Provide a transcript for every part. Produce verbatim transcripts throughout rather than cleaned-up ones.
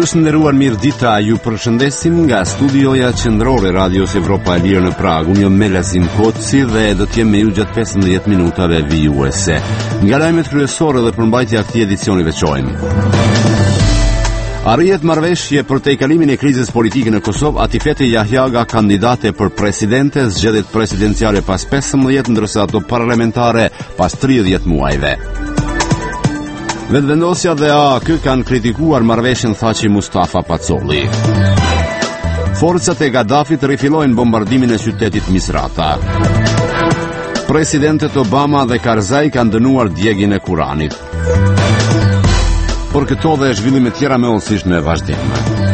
Dëgjues të nderuar, mirë dita, ju përshëndesim nga studioja qendrore Radios Evropa e Lirë në Prag. Unë jam Melazim Koci dhe do të jem me ju gjatë pesëmbëdhjetë minutave vijuese. Nga lajmet kryesore dhe përmbajtja e këtij edicioni veçojmë. Arrihet marrëveshje për tejkalimin e krizës politike në Kosovë. Atifete Jahjaga, kandidate për presidente, zgjedhjet presidenciale pas pesëmbëdhjetë, ndërsa ato parlamentare pas tridhjetë muajve. Vetëvendosja dhe A K kanë kritikuar marrëveshjen, thaqi Mustafa Pacolli. Forcat e Gaddafit rifillojnë bombardimin e qytetit Misrata. Presidentet Obama dhe Karzai kanë dënuar djegjen e Kuranit. Por këto dhe zhvillime tjera me ëllësisht në vazhdim.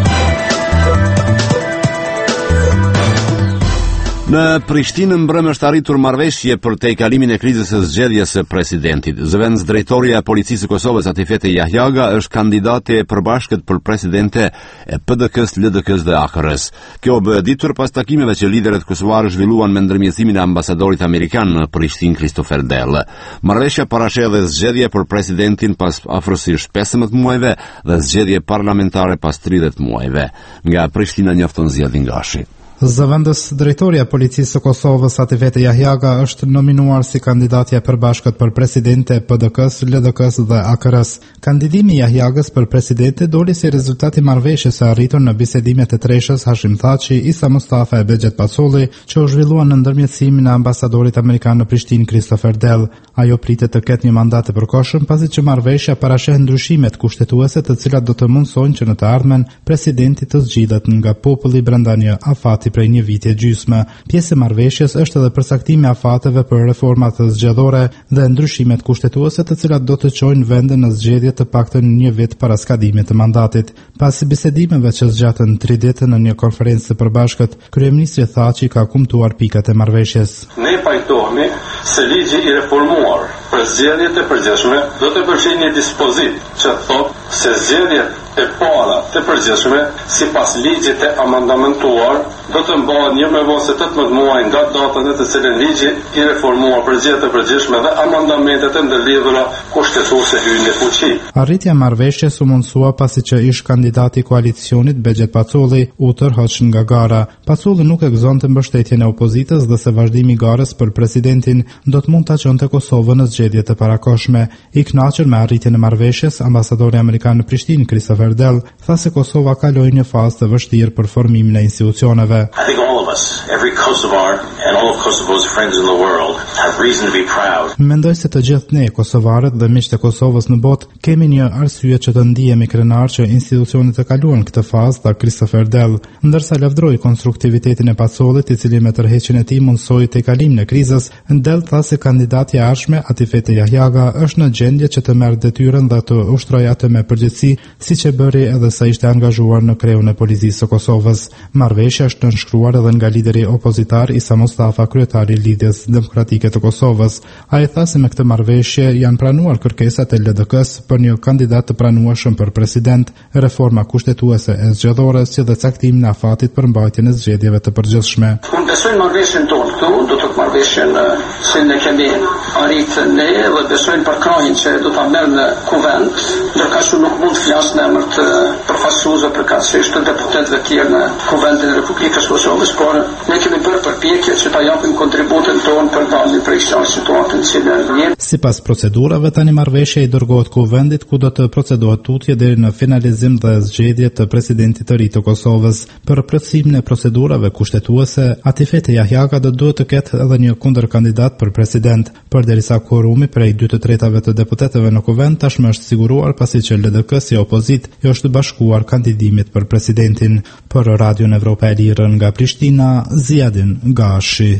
Në Prishtinë mbrëmë është arritur marrëveshje për tejkalimin e krizës së zgjedhjes së presidentit. Zëvendës drejtoria e policisë së Kosovës, Atifete Jahjaga, është kandidate e përbashkët për presidente e P D K-s, L D K-s dhe A K R-s. Kjo u bë ditur pas takimeve që liderët kosovarë zhvilluan me ndërmjetësimin e ambasadorit amerikan në Prishtinë, Christopher Dell. Marrëveshja parasheh dhe zgjedhje për presidentin pas afërsisht pesëmbëdhjetë muajve dhe zgjedhje parlamentare pas tridhjetë muajve. Nga Prishtina njofton Zjedhin Gashi. Zëvendës drejtoria e policisë së Kosovës, Atifete Jahjaga, është nominuar si kandidatja e përbashkët për presidente P D K-s, L D K-s dhe A K R-s. Kandidimi i Jahjagës për presidente doli si rezultati i marrëveshjes së arritur në bisedimet e treshës Hashim Thaçi, Isa Mustafa e Bexhet Pacolli, që u zhvilluan në ndërmjetësimin e ambasadorit amerikan në Prishtinë, Christopher Dell. Ajo pritet të ketë një mandat të përkohshëm, pasi që marrëveshja parasheh ndryshimet kushtetuese të cilat do të mundsojnë që në të ardhmen presidenti të zgjidhet nga populli brenda një afati prej një viti e gjysmë. Pjesë e marrëveshjes është edhe përcaktimi i afateve për reformat zgjedhore dhe ndryshimet kushtetuese të cilat do të çojnë vendin në zgjedhje të paktën një vit para skadimit të mandatit. Pas bisedimeve që zgjatën tri ditë në një konferencë të përbashkët, kryeministri Thaçi ka kumtuar pikat e marrëveshjes. Ne pajtohemi se ligji i reformuar për zgjedhjet e përgjithshme do të përfshijë një dispozit që thotë se zgjedhjet e para të përgjithshme sipas ligjit të amendamentuar do të mbahen një me vose tetëmbëdhjetë muaj nga data në të cilën ligji i reformuar për zgjedhjet e përgjithshme dhe amendamentet e ndërlidhura kushtetuese hyjnë në fuqi. Arritja e marrëveshjes u mundsua pasi që ish kandidati i koalicioni Bexhet Pacolli u tërhoq nga gara. Pacolli nuk e gëzonte mbështetjen e opozitës dhe se vazhdimi i garës për presidentin do të mund ta çonte Kosovën në zgjedhjet e parakohshme. I kënaqur me arritjen e marrëveshjes, ambasadori amerikan në Prishtinë, Christopher Dell, tha se Kosova kaloi një fazë të vështirë për formimin e institucioneve. I think all of us, every Kosovar and all of Kosovo's friends in the world have reason to be proud. Mendoj se të gjithë ne, kosovarët dhe miqtë e Kosovës në botë, kemi një arsye që të ndihemi krenar që institucionet e kaluan këtë fazë, tha Christopher Dell, ndërsa lavdroi konstruktivitetin e Pacollit, i cili me tërheqjen e tij mundsoi tejkalimin e krizës. Dell tha se kandidati i ardhshme, Atifete Jahjaga, është në gjendje që të merr detyrën dhe të ushtrojë atë me përgjegjësi, siç e bëri edhe sa ishte angazhuar në kreun e policisë së Kosovës. Marrëveshja është nënshkruar edhe nga lideri opozitar Isa Mustafa, kryetari i Lidhjes Demokratike të Kosovës. Ai tha se me këtë marrëveshje janë pranuar kërkesat e L D K-s për një kandidat të pranueshëm për president, reforma kushtetuese e zgjedhore, si dhe caktimin e afatit për mbajtjen e zgjedhjeve të përgjithshme. Unë besoj marrëveshjen tonë këtu, do të marrëveshjen që ne kemi arritur ne dhe besojnë për krahin që do ta merr në kuvent, ndërka që nuk mund të flas në emër të përfaqësuesve përkatësisht të deputetëve të tjerë në kuventin e Republikës së Kosovës, por ne kemi bërë përpjekje që ta japim kontributin tonë për daljen prej kësaj situate në cilën jemi. Sipas procedurave, tani marrëveshja i dërgohet kuvendit ku do të procedohet tutje deri në finalizim dhe zgjedhje të presidentit të ri të Kosovës. Për plotësimin e procedurave kushtetuese, Atifete Jahjaga do duhet të ketë edhe një kundërkandidat për president, përderisa kvorumi prej dy të tretave të deputetëve në kuvend tashmë është siguruar pasi që L D K si opozit i është bashkuar kandidimit për presidentin. Për Radion Evropa e Lirë nga Prishtina, Zjedhin Gashi.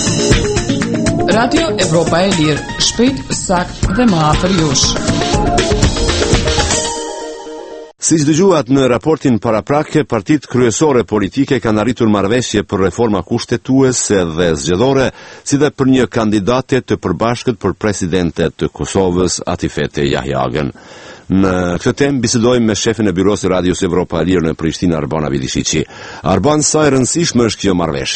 Radio Evropa e Lirë, shpejt, sakt dhe më afër jush. Siç dëgjuat në raportin paraprake, partitë kryesore politike kanë arritur marrëveshje për reforma kushtetuese dhe zgjedhore, si dhe për një kandidate të përbashkët për presidente të Kosovës, Atifete Jahjagën. Në këtë temë bisedojmë me shefin e byrosë Radios Evropa e Lirë në Prishtinë, Arban Avidishiqi. Arban, sa e rëndësishme është kjo marrëveshje?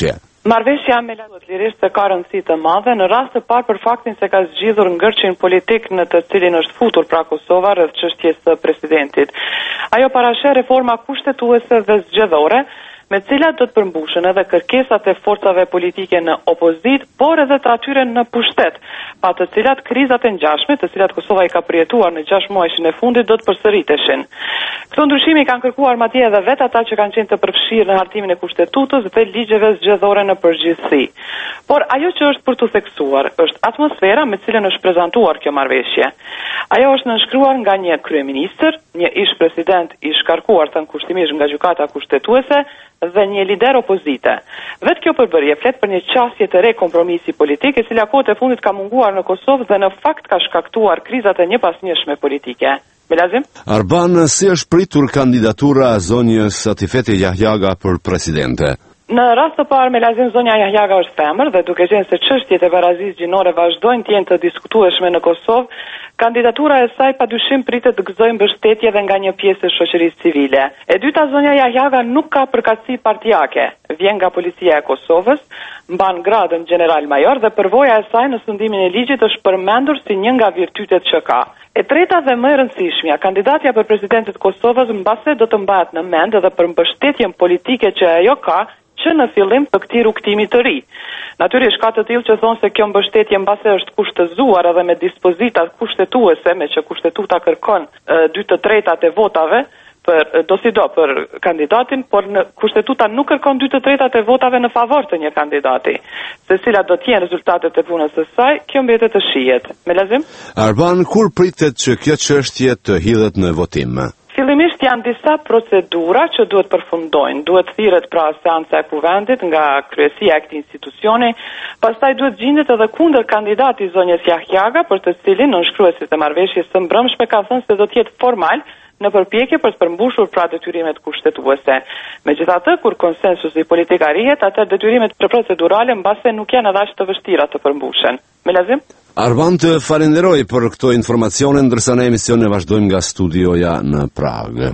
Marrëveshja me lirisht se ka rëndësi të madhe në rast të parë për faktin se ka zgjidhur ngërçin politik në të cilin është futur pra Kosova rreth çështjes së presidentit. Ajo parasheh reforma kushtetuese dhe zgjedhore, me cilat do të përmbushen edhe kërkesat e forcave politike në opozit, por edhe të atyre në pushtet, pa të cilat krizat e ngjashme, të cilat Kosova i ka përjetuar në gjashtë muajshin e fundit, do të përsëriteshin. Këto ndryshime kanë kërkuar madje edhe vetë ata që kanë qenë të përfshirë në hartimin e kushtetutës dhe ligjeve zgjedhore në përgjithësi. Por ajo që është për të theksuar është atmosfera me cilën është prezantuar kjo marrëveshje. Ajo është nënshkruar nga një kryeministër, një ish president i shkarkuar thënë kushtimisht nga gjykata kushtetuese dhe një lider opozite. Vetë kjo përbërje flet për një qasje të re kompromisi politik, e cila kohët e fundit ka munguar në Kosovë dhe në fakt ka shkaktuar krizat e njëpasnjëshme politike. Melazim? Arban, si është pritur kandidatura zonjës Atifete Jahjaga për presidente? Në rast të parë, Melazim, zonja Jahjaga është femër dhe duke qenë se çështjet e barazisë gjinore vazhdojnë të jenë të diskutueshme në Kosovë, kandidatura e saj padyshim pritet të gëzojë mbështetje dhe nga një pjesë e shoqërisë civile. E dyta, zonja Jahjaga nuk ka përkatësi partijake. Vjen nga policia e Kosovës, mban gradën general major dhe përvoja e saj në sundimin e ligjit është përmendur si një nga virtytet që ka. E treta dhe më e rëndësishmja, kandidatja për presidentit të Kosovës mbase do të mbahet në mend edhe për mbështetjen politike që ajo ka që në fillim të këtij rrugtimi të ri. Natyrisht ka të tillë që thonë se kjo mbështetje mbase është kushtëzuar edhe me dispozita kushtetuese, me që kushtetuta kërkon dy të tretat e votave për do si do për kandidatin, por në kushtetuta nuk kërkon dy të tretat e votave në favor të një kandidati. Se cilat do të jenë rezultatet e punës së saj, kjo mbetet të shihet. Melazim? Arban, kur pritet që kjo çështje të hidhet në votim? Fillimisht janë disa procedura që duhet përfundojnë. Duhet thirret pra seanca e kuvendit nga kryesia e këtij institucioni, pastaj duhet gjendet edhe kundër kandidati zonjës Jahjaga, për të cilin nënshkruesit e marrëveshjes së mbrëmshme ka thënë se do të jetë formal në përpjekje për të përmbushur pra detyrimet kushtetuese. Megjithatë, kur konsensusi politik arrihet, atë detyrimet procedurale mbase nuk janë edhe aq të vështira të përmbushen. Melazim? Arban, të falenderoj për këto informacione, ndërsa në emision e vazhdojmë nga studioja në Pragë.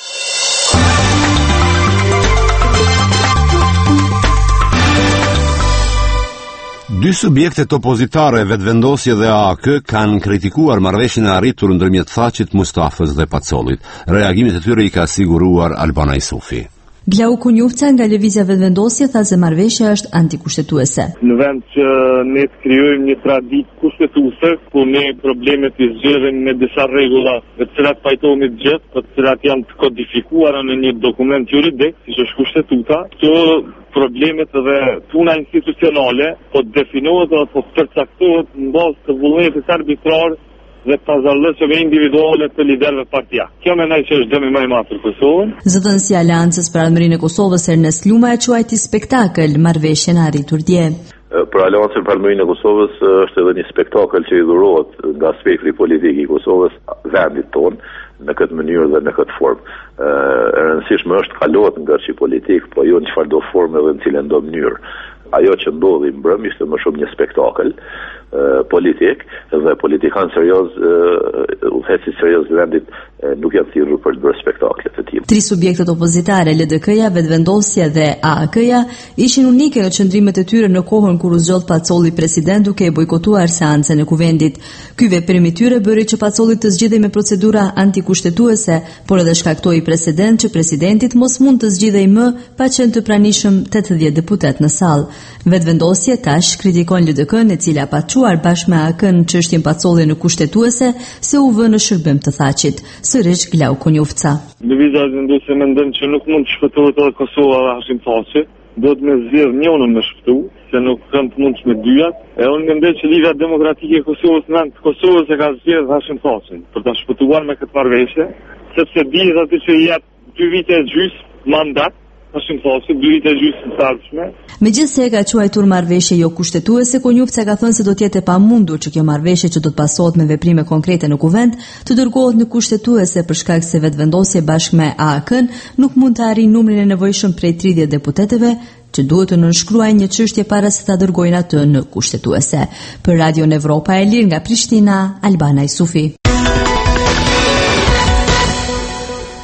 Dy subjektet opozitare, Vetëvendosje dhe A A K, kanë kritikuar marrëveshjen e arritur ndërmjet Thaqit, Mustafës dhe Pacollit. Reagimet e tyre i ka siguruar Albana Isufi. Glau Kunjufca nga Lëvizja Vetëvendosje tha se marrëveshja është antikushtetuese. Në vend që ne të krijojmë një traditë kushtetuese, ku ne problemet i zgjedhim me disa rregulla, të cilat pajtohemi të gjithë, të cilat janë të kodifikuara në një dokument juridik, siç është kushtetuta, këto problemet dhe puna institucionale po definohet dhe po përcaktohet në bazë të vullnetit arbitrar dhe pazarlëqeve individuale të liderëve partia. Kjo mendoj që është dëmi më i madh për Kosovën. Zëdhënësi i Aleancës për Ardhmërinë e Kosovës Ernest Luma e quajti spektakël marrëveshjen e arritur dje. Për Aleancën për Ardhmërinë e Kosovës është edhe një spektakël që i dhurohet nga aspekti politik i Kosovës vendit tonë në këtë mënyrë dhe në këtë formë. E rëndësishme është kalohet ngërçi politik, po jo në çfarëdo formë dhe në cilën do mënyrë. Ajo që ndodhi mbrëm ishte më shumë një spektakël politik dhe politikan serioz, udhëheqësit serioz vendit nuk janë thirrur për të bërë spektakle të tilla. Tri subjektet opozitare, L D K-ja, Vetëvendosja dhe A A K-ja, ishin unike në qëndrimet e tyre në kohën kur u zgjodh Pacolli president duke e bojkotuar seancën e kuvendit. Ky veprim i tyre bëri që Pacolli të zgjidhej me procedura antikushtetuese, por edhe shkaktoi precedent që presidentit mos mund të zgjidhej më pa qenë të pranishëm tetëdhjetë deputet në sallë. Vetëvendosje tash kritikon L D K-n, e cila pa çuar bashkë me A A K-n çështjen Pacolli në kushtetuese se u vë në shërbim të Thaqit. Sërish Glau Kunjufca. Lëvizja Vetëvendosje mendon që nuk mund të shpëtohet edhe Kosova dhe Hashim Thaçi, duhet me zgjedh njërin me shpëtu, se nuk kanë të mundshme dyat. E unë mendoj që Liga Demokratike e Kosovës në vend të Kosovës e ka zgjedhur Hashim Thaçin për ta shpëtuar me këtë marrëveshje, sepse dihet aty që i jep dy vite e gjys mandat. Hashim Thaçi dy vite e gjys të ardhshme. Megjithse e ka quajtur marrëveshje jo kushtetuese, Kunjufca ka thënë se do të jetë e pamundur që kjo marrëveshje që do të pasohet me veprime konkrete në kuvend të dërgohet në kushtetuese për shkak se Vetëvendosje bashkë me A A K-n nuk mund të arrijë numrin e nevojshëm prej tridhjetë deputetëve që duhet të nënshkruajnë një çështje para se ta dërgojnë atë në kushtetuese. Për Radio Evropa e Lirë nga Prishtina, Albana Isufi.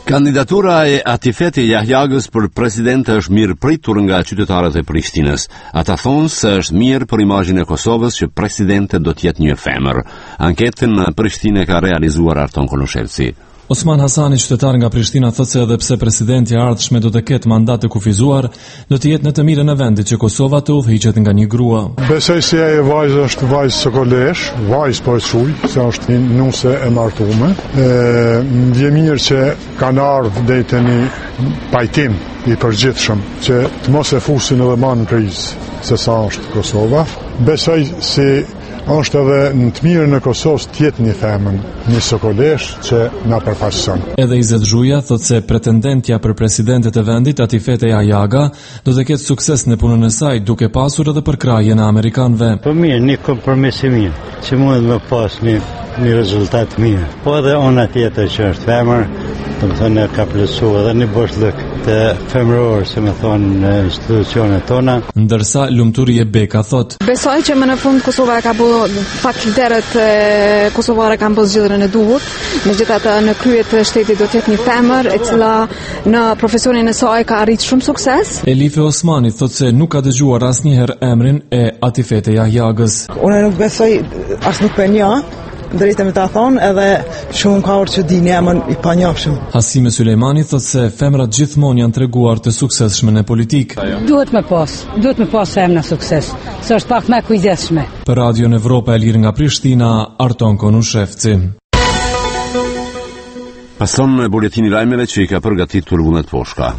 Kandidatura e Atifete Jahjagës për president është mirë pritur nga qytetarët e Prishtinës. Ata thonë se është mirë për imazhin e Kosovës që presidente do të jetë një femër. Anketën në Prishtinë ka realizuar Arton Koloshevci. Osman Hasani, qytetar nga Prishtina, thotë se edhe pse presidenti i ardhshme do të ketë mandat të kufizuar, do të jetë në të mirën e vendit që Kosova të udhëhiqet nga një grua. Besoj se ajo vajzë është vajzë sokolesh, vajzë po e shuj, se është një nuse e martume. Më vjen mirë që kanë ardhur deri te një pajtim i përgjithshëm që të mos e fusin edhe më në krizë se sa është Kosova. Besoj se është edhe në të mirën e Kosovës të jetë një femër, një sokolesh që na përfaqëson. Edhe Izet Zhuja thotë se pretendentja për presidentet e vendit, Atifete Jahjaga, do të ketë sukses në punën e saj, duke pasur edhe përkrahjen e amerikanëve. Po mirë, një kompromis i mirë, që mund të pas një një rezultat mirë. Po edhe ona tjetër që është femër, do të thonë ka plotësuar edhe një boshllëk të femëror, si më thonë, në institucionet tona. Ndërsa Lumturi e Beka thotë: Besoj që më në fund Kosova ka bërë fakultetet kosovare kanë bërë zgjedhjen e duhur. Megjithatë në krye të shtetit do të jetë një femër e cila në profesionin e saj ka arritur shumë sukses. Elife Osmani thotë se nuk ka dëgjuar asnjëherë emrin e Atifete Jahjagës. Unë nuk besoj as nuk për një drejtë me ta thonë, edhe shumë ka orë që dini emën i panjohshëm. Hasime Sulejmani thotë se femrat gjithmonë janë treguar të suksesshme në politikë. Duhet me pas, duhet me pas femra sukses, se është pak më kujdesshme. Për Radion Evropa e Lirë nga Prishtina, Arton Konushevci. Pason në buletini lajmeve që i ka përgatitur Vullnet Poshka.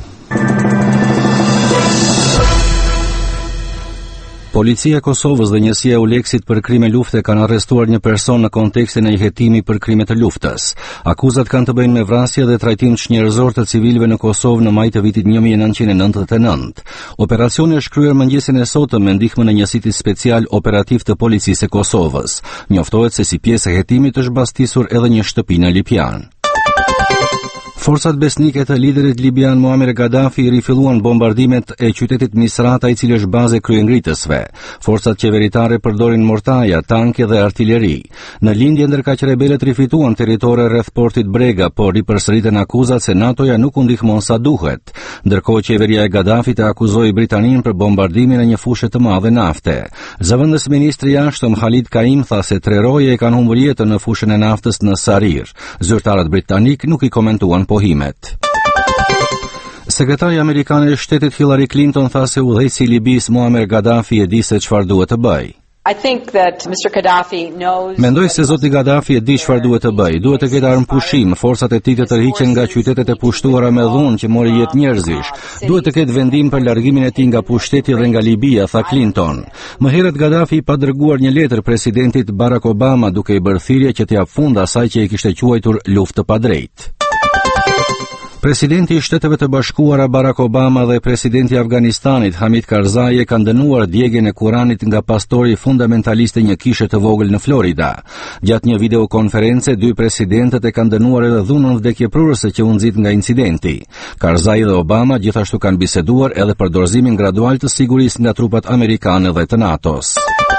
Policia e Kosovës dhe njësia e Uleksit për krime lufte kanë arrestuar një person në kontekstin e një hetimi për krime të luftës. Akuzat kanë të bëjnë me vrasje dhe trajtim çnjerëzor të civilëve në Kosovë në maj të vitit një mijë e nëntëqind e nëntëdhjetë e nëntë. Operacioni është kryer mëngjesin e sotëm me ndihmën e njësitit special operativ të policisë e Kosovës. Njoftohet se si pjesë e hetimit është mbastisur edhe një shtëpi në Lipjan. Forcat besnike të liderit libian Muammar Gaddafi rifilluan bombardimet e qytetit Misrata, i cili është bazë e kryengritësve. Forcat qeveritare përdorin mortaja, tanke dhe artilleri. Në lindje ndërkaq rebelët rifituan territore rreth portit Brega, por ripërsëriten akuzat se NATO-ja nuk u ndihmon sa duhet. Ndërkohë qeveria e Gaddafit e akuzoi Britaninë për bombardimin e një fushë të madhe nafte. Zëvendës ministri i jashtëm Khalid Kaim tha se tre roje e kanë humbur jetën në fushën e naftës në Sarir. Zyrtarët britanik nuk i komentuan pohimet. Sekretari amerikan i shtetit Hillary Clinton tha se udhëheqësi i Libis Muammar Gaddafi e di se çfarë duhet të bëjë. I think that Mister Gaddafi knows. Mendoj se zoti Gaddafi e di çfarë duhet të bëjë. Duhet të ketë armë pushim, forcat e tij të tërhiqen nga qytetet e pushtuara me dhunë që mori jetë njerëzish. Duhet të ketë vendim për largimin e tij nga pushteti dhe nga Libia, tha Clinton. Më herët Gaddafi pa dërguar një letër presidentit Barack Obama duke i bërë thirrje që t'jap fund asaj që e kishte quajtur luftë të padrejtë. Presidenti i Shteteve të Bashkuara Barack Obama dhe presidenti i Afganistanit Hamid Karzai kanë dënuar djegjen e Kuranit nga pastori fundamentalist i një kishe të vogël në Florida. Gjatë një videokonference, dy presidentët e kanë dënuar edhe dhunën vdekjeprurëse që u nxit nga incidenti. Karzai dhe Obama gjithashtu kanë biseduar edhe për dorëzimin gradual të sigurisë nga trupat amerikane dhe të NATO-s.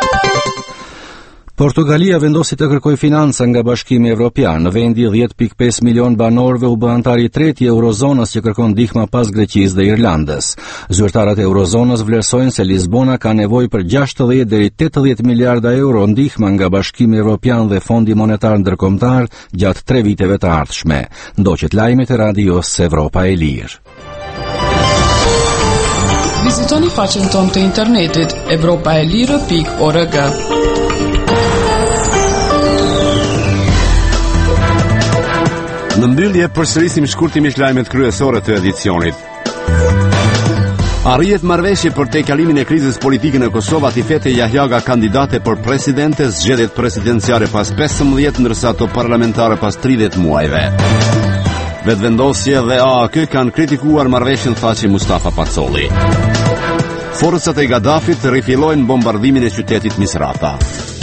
Portugalia vendosi të kërkojë financa nga Bashkimi Evropian. Në vendi dhjetë pikë pesë milion banorëve u bë antar i tretë i Eurozonës që kërkon ndihmë pas Greqisë dhe Irlandës. Zyrtarët e Eurozonës vlerësojnë se Lisbona ka nevojë për gjashtëdhjetë deri tetëdhjetë miliarda euro ndihmë nga Bashkimi Evropian dhe Fondi Monetar Ndërkombëtar gjatë tre viteve të ardhshme. Ndoqet lajmet e radios Evropa e Lirë. Vizitoni faqen tonë të internetit evropa e lirë pikë org. Në mbyllje përsërisim shkurtimisht lajmet kryesore të edicionit. Arrihet marrëveshje për tejkalimin e krizës politike në Kosovë. Atifete Jahjaga kandidate për presidente, zgjedhjet presidenciale pas pesëmbëdhjetë, ndërsa ato parlamentare pas tridhjetë muajve. Vetëvendosje dhe A A K kanë kritikuar marrëveshjen, thaqi Mustafa Pacolli. Forcat e Gaddafit rifillojnë bombardimin e qytetit Misrata.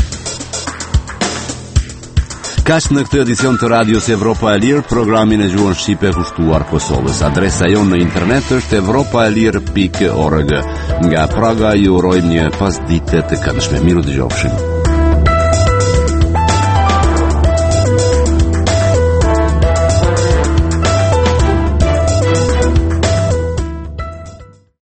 Kaq në këtë edicion të radios Evropa e Lirë, programin e gjuhën shqipe kushtuar Kosovës. Adresa jonë në internet është evropaelir pikë org. Nga Praga ju urojmë një pasdite të këndshme. Miru dëgjofshim.